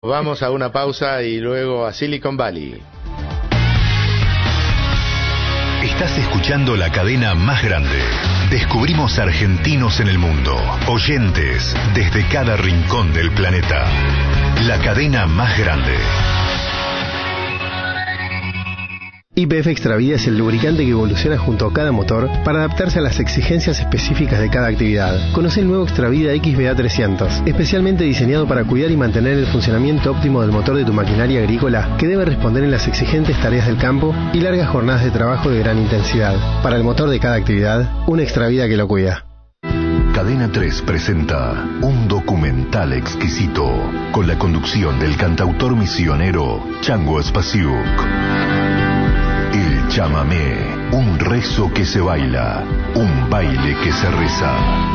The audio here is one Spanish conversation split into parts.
Vamos a una pausa y luego a Silicon Valley. Estás escuchando la cadena más grande. Descubrimos argentinos en el mundo, oyentes desde cada rincón del planeta. La cadena más grande. YPF Extravía es el lubricante que evoluciona junto a cada motor para adaptarse a las exigencias específicas de cada actividad. Conoce el nuevo Extravida XBA300, especialmente diseñado para cuidar y mantener el funcionamiento óptimo del motor de tu maquinaria agrícola, que debe responder en las exigentes tareas del campo y largas jornadas de trabajo de gran intensidad. Para el motor de cada actividad, un Extravida que lo cuida. Cadena 3 presenta un documental exquisito con la conducción del cantautor misionero Chango Spasiuk. El chamamé, un rezo que se baila, un baile que se reza.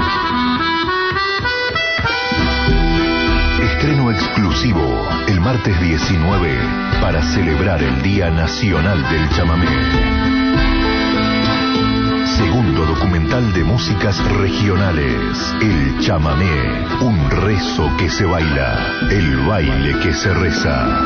Estreno exclusivo el martes 19 para celebrar el Día Nacional del Chamamé. Segundo documental de músicas regionales, El chamamé, un rezo que se baila, el baile que se reza.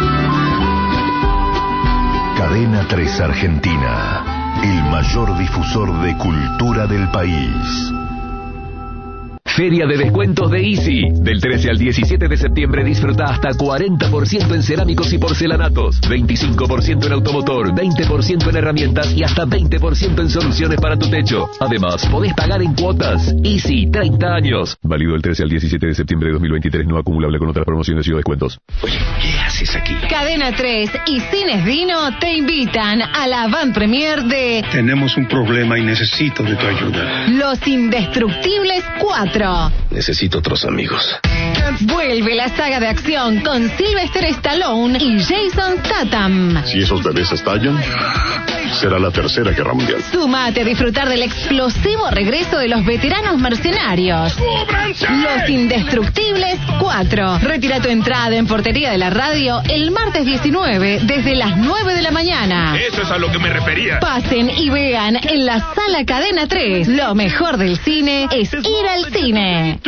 Cadena 3 Argentina, el mayor difusor de cultura del país. Feria de descuentos de Easy. Del 13 al 17 de septiembre disfruta hasta 40% en cerámicos y porcelanatos, 25% en automotor, 20% en herramientas y hasta 20% en soluciones para tu techo. Además, podés pagar en cuotas. Easy, 30 años. Válido del 13 al 17 de septiembre de 2023, no acumulable con otras promociones y o descuentos. Oye, ¿qué haces aquí? Cadena 3 y Cines Dino te invitan a la avant premier de Tenemos un problema y necesito de tu ayuda. Los Indestructibles 4. Necesito otros amigos. Vuelve la saga de acción con Sylvester Stallone y Jason Statham. Si esos bebés estallan, será la Tercera Guerra Mundial. Sumate a disfrutar del explosivo regreso de los veteranos mercenarios. Los Indestructibles 4. Retira tu entrada en Portería de la Radio el martes 19 desde las 9 de la mañana. Eso es a lo que me refería. Pasen y vean en la sala Cadena 3. Lo mejor del cine es ir al cine.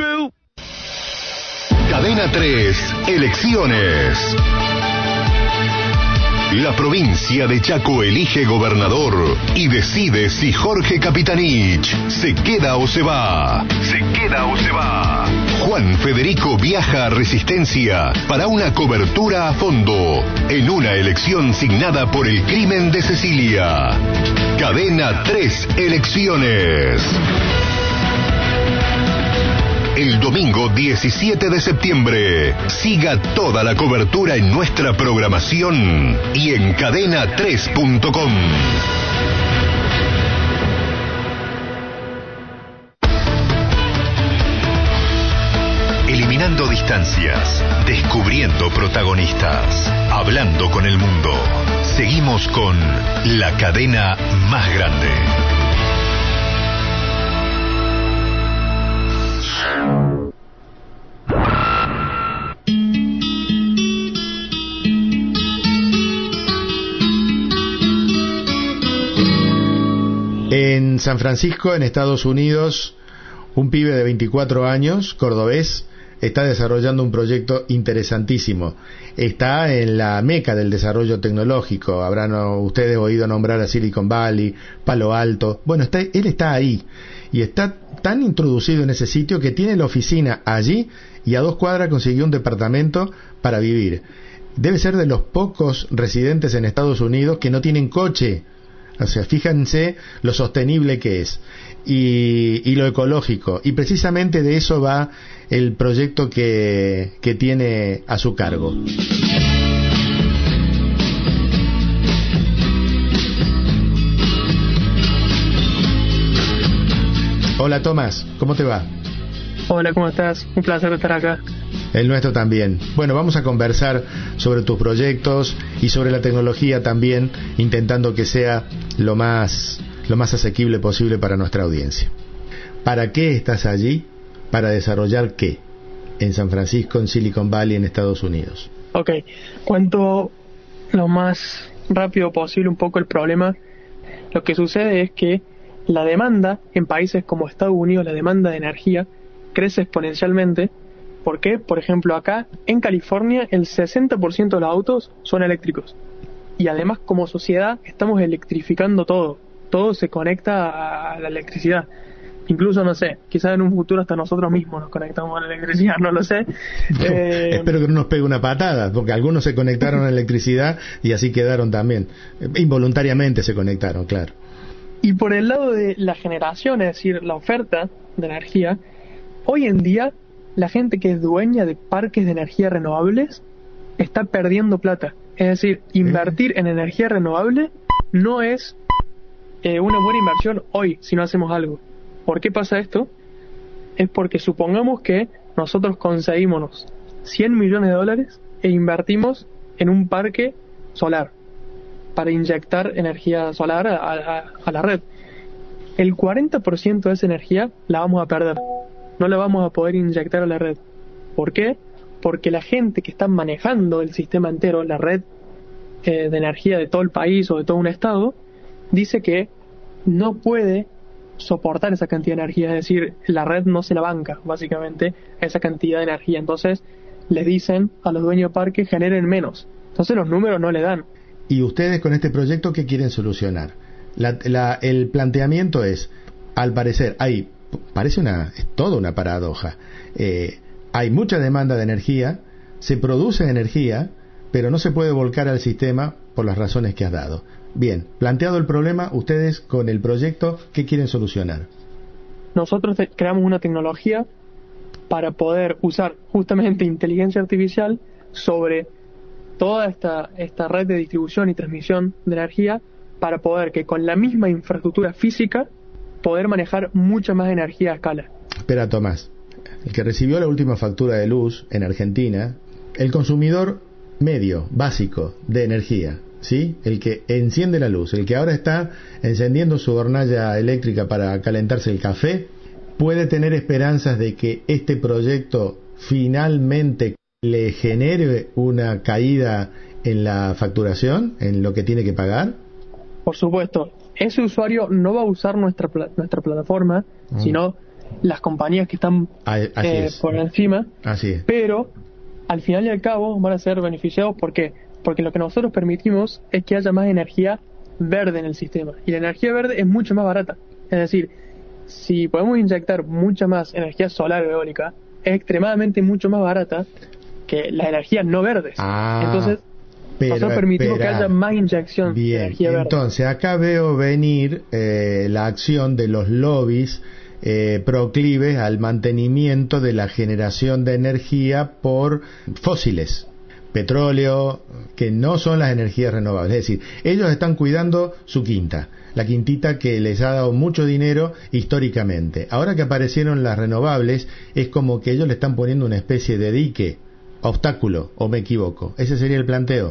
Cadena 3, elecciones. La provincia de Chaco elige gobernador y decide si Jorge Capitanich se queda o se va. Se queda o se va. Juan Federico viaja a Resistencia para una cobertura a fondo en una elección signada por el crimen de Cecilia. Cadena 3, elecciones. El domingo 17 de septiembre. Siga toda la cobertura en nuestra programación y en cadena3.com. Eliminando distancias, descubriendo protagonistas, hablando con el mundo. Seguimos con la cadena más grande. En San Francisco, en Estados Unidos, un pibe de 24 años, cordobés, está desarrollando un proyecto interesantísimo. Está en la meca del desarrollo tecnológico. Habrán ustedes oído nombrar a Silicon Valley, Palo Alto. Bueno, él está ahí y está tan introducido en ese sitio que tiene la oficina allí y a 2 cuadras consiguió un departamento para vivir. Debe ser de los pocos residentes en Estados Unidos que no tienen coche. O sea, fíjense lo sostenible que es y lo ecológico. Y precisamente de eso va el proyecto que tiene a su cargo. Hola Tomás, ¿cómo te va? Hola, ¿cómo estás? Un placer estar acá. El nuestro también. Bueno, vamos a conversar sobre tus proyectos y sobre la tecnología también, intentando que sea lo más asequible posible para nuestra audiencia. ¿Para qué estás allí? ¿Para desarrollar qué? En San Francisco, en Silicon Valley, en Estados Unidos. Ok, cuento lo más rápido posible un poco el problema. Lo que sucede es que la demanda en países como Estados Unidos, la demanda de energía crece exponencialmente ¿Por qué? Por ejemplo, acá en California el 60% de los autos son eléctricos. Y además, como sociedad, estamos electrificando todo. Todo se conecta a la electricidad. Incluso, no sé, quizás en un futuro hasta nosotros mismos nos conectamos a la electricidad, no lo sé. Espero que no nos pegue una patada, porque algunos se conectaron a la electricidad y así quedaron también. Involuntariamente se conectaron, claro. Y por el lado de la generación, es decir, la oferta de energía, hoy en día la gente que es dueña de parques de energía renovables está perdiendo plata. Es decir, invertir en energía renovable no es una buena inversión hoy si no hacemos algo. ¿Por qué pasa esto? Es porque supongamos que nosotros conseguimos $100 millones e invertimos en un parque solar para inyectar energía solar a la red. El 40% de esa energía la vamos a perder. No la vamos a poder inyectar a la red. ¿Por qué? Porque la gente que está manejando el sistema entero, la red de energía de todo el país o de todo un estado, dice que no puede soportar esa cantidad de energía, es decir, la red no se la banca, básicamente, esa cantidad de energía. Entonces, les dicen a los dueños de parque generen menos. Entonces, los números no le dan. ¿Y ustedes con este proyecto qué quieren solucionar? El planteamiento es, al parecer, es toda una paradoja. Hay mucha demanda de energía, se produce energía, pero no se puede volcar al sistema por las razones que has dado. Bien, planteado el problema, ustedes con el proyecto, ¿qué quieren solucionar? Nosotros creamos una tecnología para poder usar justamente inteligencia artificial sobre toda esta red de distribución y transmisión de energía, para poder que con la misma infraestructura física poder manejar mucha más energía a escala. Espera, Tomás, el que recibió la última factura de luz en Argentina, el consumidor medio, básico de energía, ¿sí? El que enciende la luz, el que ahora está encendiendo su hornalla eléctrica para calentarse el café, puede tener esperanzas de que este proyecto finalmente le genere una caída en la facturación, en lo que tiene que pagar. Por supuesto, ese usuario no va a usar nuestra plataforma, sino las compañías que están por encima. Así es. Pero al final y al cabo van a ser beneficiados. ¿Por qué? Porque lo que nosotros permitimos es que haya más energía verde en el sistema, y la energía verde es mucho más barata. Es decir, si podemos inyectar mucha más energía solar o eólica, es extremadamente mucho más barata que las energías no verdes. Entonces nosotros permitimos que haya más inyección de energía verde. Entonces acá veo venir la acción de los lobbies proclives al mantenimiento de la generación de energía por fósiles, petróleo, que no son las energías renovables. Es decir, ellos están cuidando su quinta, la quintita que les ha dado mucho dinero históricamente. Ahora que aparecieron las renovables, es como que ellos le están poniendo una especie de dique, obstáculo, ¿o me equivoco? ¿Ese sería el planteo?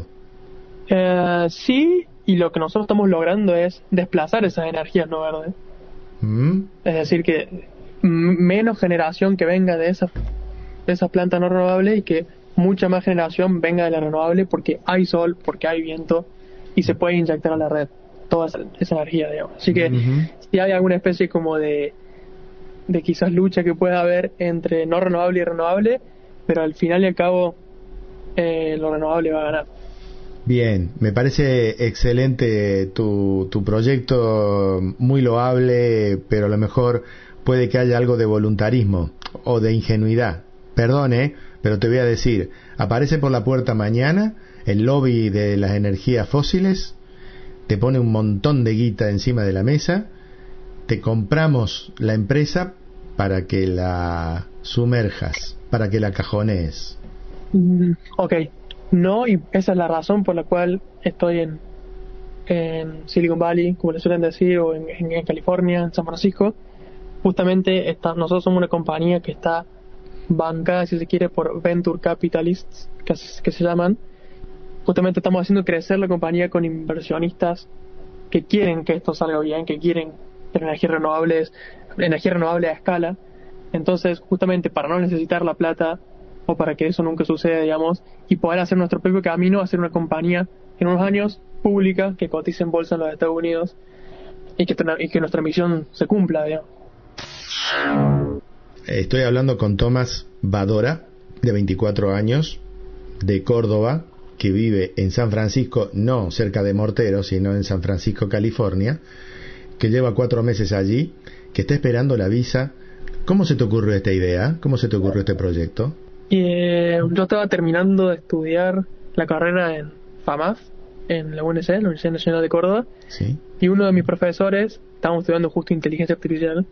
Sí, y lo que nosotros estamos logrando es desplazar esas energías no verdes. Es decir, que menos generación que venga de esas plantas no renovables y que mucha más generación venga de la renovable, porque hay sol, porque hay viento y se puede inyectar a la red toda esa energía, digamos. Así que si hay alguna especie como de quizás lucha que pueda haber entre no renovable y renovable, pero al final y al cabo lo renovable va a ganar. Bien, me parece excelente tu proyecto, muy loable, pero a lo mejor puede que haya algo de voluntarismo o de ingenuidad. Perdón, pero te voy a decir, aparece por la puerta mañana el lobby de las energías fósiles, te pone un montón de guita encima de la mesa, te compramos la empresa para que la sumerjas, para que la cajonees. Ok. No, y esa es la razón por la cual estoy en Silicon Valley, como le suelen decir, o en California, en San Francisco. Justamente nosotros somos una compañía que está bancada, si se quiere, por Venture Capitalists, que se llaman. Justamente estamos haciendo crecer la compañía con inversionistas que quieren que esto salga bien, que quieren tener energía renovable a escala. Entonces, justamente para no necesitar la plata, o para que eso nunca suceda, digamos, y poder hacer nuestro propio camino, hacer una compañía en unos años pública que cotice en bolsa en los Estados Unidos y que nuestra misión se cumpla, digamos. Estoy hablando con Tomás Badora, de 24 años, de Córdoba, que vive en San Francisco, no cerca de Mortero, sino en San Francisco, California, que lleva 4 meses allí, que está esperando la visa. ¿Cómo se te ocurrió esta idea? ¿Cómo se te ocurrió este proyecto? Yo estaba terminando de estudiar la carrera en FAMAF, en la UNC, la Universidad Nacional de Córdoba, ¿Sí? Y uno de mis profesores, estábamos estudiando justo inteligencia artificial,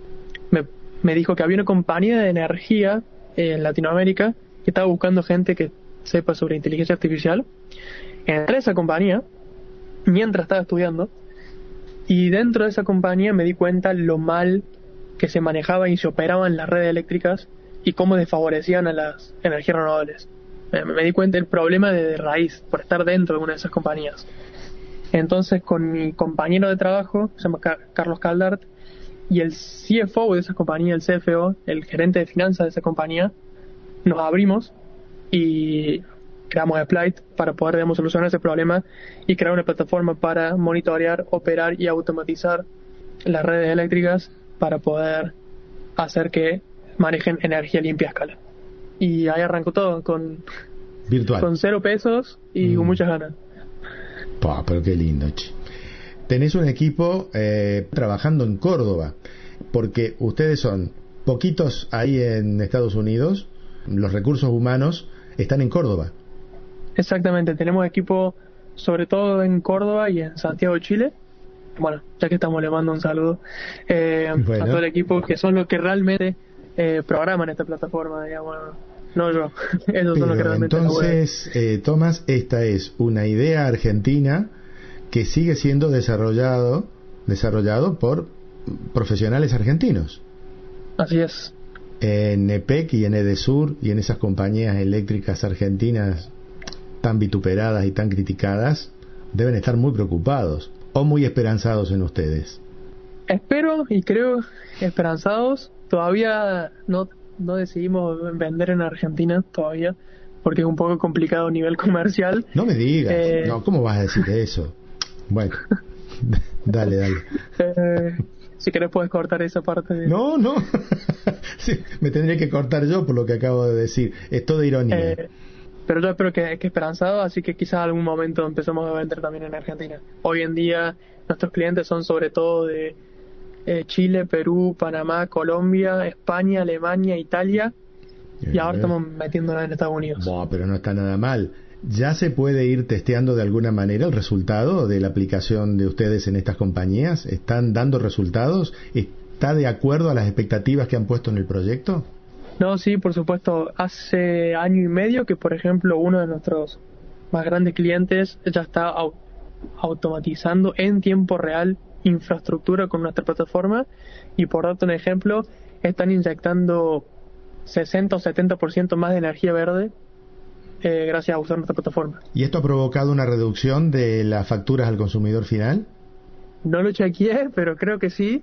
me dijo que había una compañía de energía en Latinoamérica que estaba buscando gente que sepa sobre inteligencia artificial. Entré a esa compañía mientras estaba estudiando, y dentro de esa compañía me di cuenta lo mal que se manejaban y se operaban las redes eléctricas y cómo desfavorecían a las energías renovables. Me di cuenta del problema de raíz por estar dentro de una de esas compañías. Entonces, con mi compañero de trabajo, se llama Carlos Caldart, y el CFO de esa compañía, el CFO, el gerente de finanzas de esa compañía, nos abrimos y creamos Splight para poder, digamos, solucionar ese problema y crear una plataforma para monitorear, operar y automatizar las redes eléctricas para poder hacer que manejen energía limpia a escala. Y ahí arrancó todo con virtual, con 0 pesos y con muchas ganas. Pero qué lindo, che. Tenés un equipo trabajando en Córdoba, porque ustedes son poquitos ahí en Estados Unidos, los recursos humanos están en Córdoba. Exactamente, tenemos equipo sobre todo en Córdoba y en Santiago de Chile. Bueno, ya que estamos, le mando un saludo a todo el equipo, que son los que realmente programan esta plataforma, digamos, no yo. Ellos son los que realmente entonces, Tomás, esta es una idea argentina que sigue siendo desarrollado por profesionales argentinos. Así es. En EPEC y en Edesur y en esas compañías eléctricas argentinas tan vituperadas y tan criticadas, deben estar muy preocupados o muy esperanzados en ustedes. Espero y creo esperanzados. Todavía no decidimos vender en Argentina todavía, porque es un poco complicado a nivel comercial. No me digas. No, ¿cómo vas a decir eso? Bueno, dale. Si querés puedes cortar esa parte de... No. Sí, me tendría que cortar yo por lo que acabo de decir. Es todo ironía. Pero yo espero que esperanzado, así que quizás algún momento empezamos a vender también en Argentina. Hoy en día nuestros clientes son sobre todo de Chile, Perú, Panamá, Colombia, España, Alemania, Italia, y ahora estamos metiéndonos en Estados Unidos. Pero no está nada mal. ¿Ya se puede ir testeando de alguna manera el resultado de la aplicación de ustedes en estas compañías? ¿Están dando resultados? ¿Está de acuerdo a las expectativas que han puesto en el proyecto? No, sí, por supuesto. Hace 1 año y medio que, por ejemplo, uno de nuestros más grandes clientes ya está automatizando en tiempo real infraestructura con nuestra plataforma, y por darte un ejemplo, están inyectando 60 o 70% más de energía verde gracias a usar nuestra plataforma. ¿Y esto ha provocado una reducción de las facturas al consumidor final? No lo chequeé, pero creo que sí.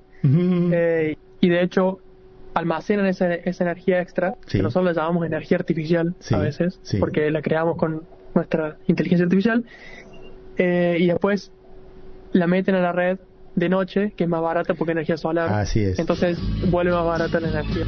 Y de hecho almacenan esa energía extra, que nosotros la llamamos energía artificial a veces, porque la creamos con nuestra inteligencia artificial, y después la meten a la red de noche, que es más barata porque es energía solar. Así es. Entonces vuelve más barata la energía.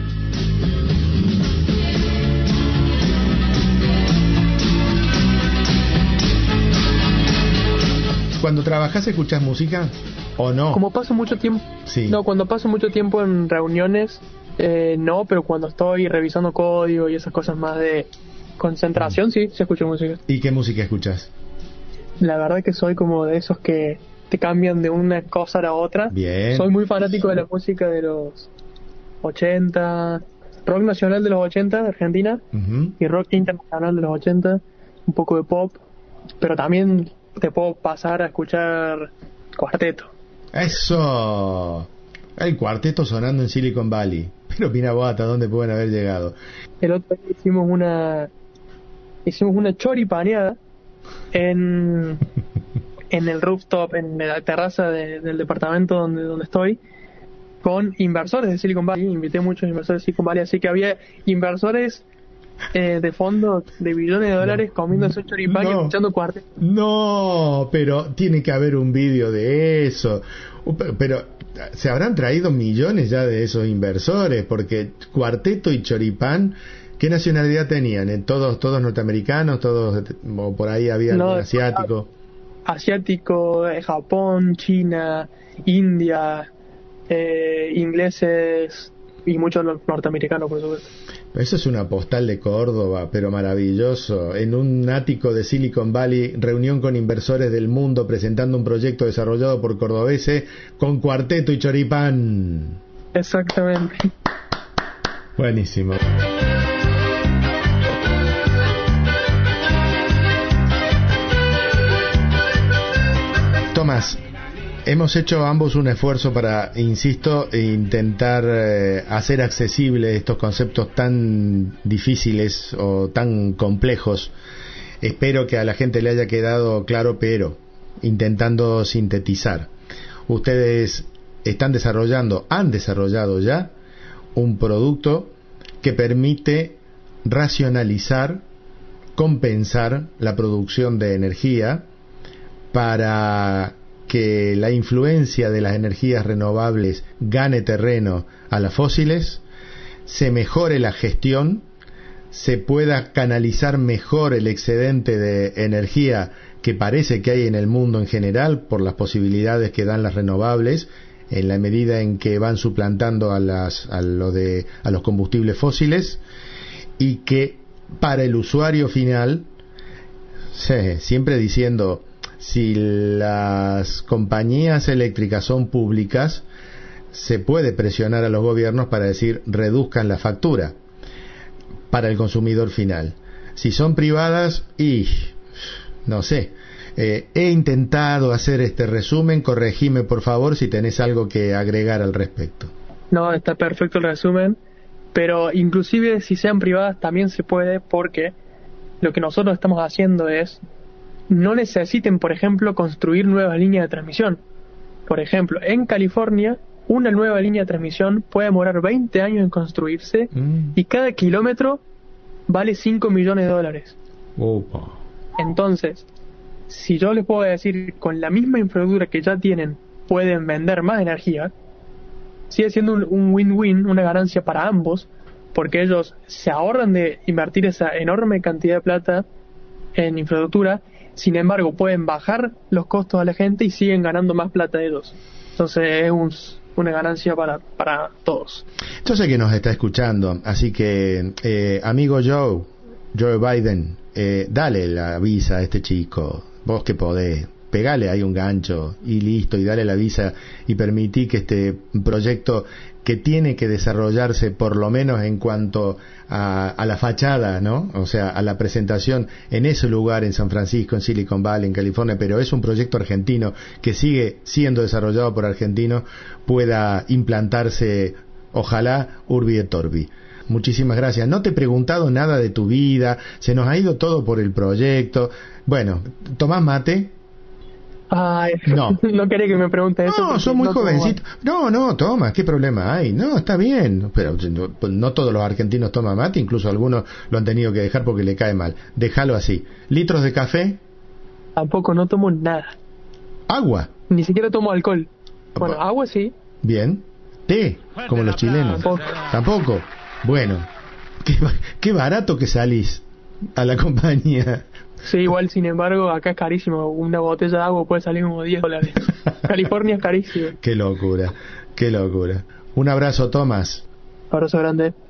¿Cuando trabajas escuchas música o no? Como paso mucho tiempo, no, cuando paso mucho tiempo en reuniones, no, pero cuando estoy revisando código y esas cosas más de concentración, sí escucho música. ¿Y qué música escuchas? La verdad que soy como de esos que te cambian de una cosa a la otra. Bien. Soy muy fanático de la música de los 80, rock nacional de los 80 de Argentina, y rock internacional de los 80, un poco de pop, pero también te puedo pasar a escuchar cuarteto. ¡Eso! El cuarteto sonando en Silicon Valley. Pero mira vos hasta dónde pueden haber llegado. El otro día hicimos una choripaneada en el rooftop, en la terraza del departamento donde estoy, con inversores de Silicon Valley. Invité muchos inversores de Silicon Valley, así que había inversores de fondos de billones de dólares comiendo esos choripán y escuchando cuarteto. No, pero tiene que haber un vídeo de eso. Pero se habrán traído millones ya de esos inversores, porque cuarteto y choripán ¿Qué nacionalidad tenían? ¿Todos norteamericanos? ¿Todos, o por ahí había algún asiático? Asiático, Japón, China, India, ingleses y muchos norteamericanos, por supuesto. Eso es una postal de Córdoba, pero maravilloso. En un ático de Silicon Valley, reunión con inversores del mundo presentando un proyecto desarrollado por cordobeses con cuarteto y choripán. Exactamente. Buenísimo. Tomás, hemos hecho ambos un esfuerzo para, insisto, intentar hacer accesibles estos conceptos tan difíciles o tan complejos. Espero que a la gente le haya quedado claro, pero intentando sintetizar. Ustedes han desarrollado ya un producto que permite racionalizar, compensar la producción de energía para que la influencia de las energías renovables gane terreno a las fósiles, se mejore la gestión, se pueda canalizar mejor el excedente de energía que parece que hay en el mundo en general por las posibilidades que dan las renovables en la medida en que van suplantando a los combustibles fósiles, y que para el usuario final, siempre diciendo, si las compañías eléctricas son públicas, se puede presionar a los gobiernos para decir reduzcan la factura para el consumidor final. Si son privadas, no sé. He intentado hacer este resumen, corregime por favor si tenés algo que agregar al respecto. No, está perfecto el resumen, pero inclusive si sean privadas también se puede, porque lo que nosotros estamos haciendo es, no necesiten, por ejemplo, construir nuevas líneas de transmisión. Por ejemplo, en California, una nueva línea de transmisión puede demorar 20 años en construirse y cada kilómetro vale $5 millones. Opa. Entonces, si yo les puedo decir, con la misma infraestructura que ya tienen, pueden vender más energía, sigue siendo un win-win, una ganancia para ambos, porque ellos se ahorran de invertir esa enorme cantidad de plata en infraestructura. Sin embargo, pueden bajar los costos a la gente y siguen ganando más plata ellos. Entonces es una ganancia para todos. Yo sé que nos está escuchando, así que amigo Joe Biden, dale la visa a este chico, vos que podés, pegale ahí un gancho y listo, y dale la visa y permití que este proyecto, que tiene que desarrollarse por lo menos en cuanto a la fachada, ¿no? O sea, a la presentación en ese lugar, en San Francisco, en Silicon Valley, en California, pero es un proyecto argentino que sigue siendo desarrollado por argentinos, pueda implantarse, ojalá, urbi et orbi. Muchísimas gracias. No te he preguntado nada de tu vida, se nos ha ido todo por el proyecto. Bueno, ¿tomás mate? Ay, no quería que me pregunte eso. No, sos muy jovencito. No, toma, ¿qué problema hay? No, está bien. Pero no todos los argentinos toman mate, incluso algunos lo han tenido que dejar porque le cae mal. Déjalo así. ¿Litros de café? Tampoco, no tomo nada. ¿Agua? Ni siquiera tomo alcohol. Bueno, agua sí. Bien. ¿Té? Como los chilenos. Tampoco. Bueno, qué barato que salís a la compañía. Sí, igual, sin embargo, acá es carísimo. Una botella de agua puede salir como $10. California es carísimo. Qué locura. Un abrazo, Tomás. Abrazo grande.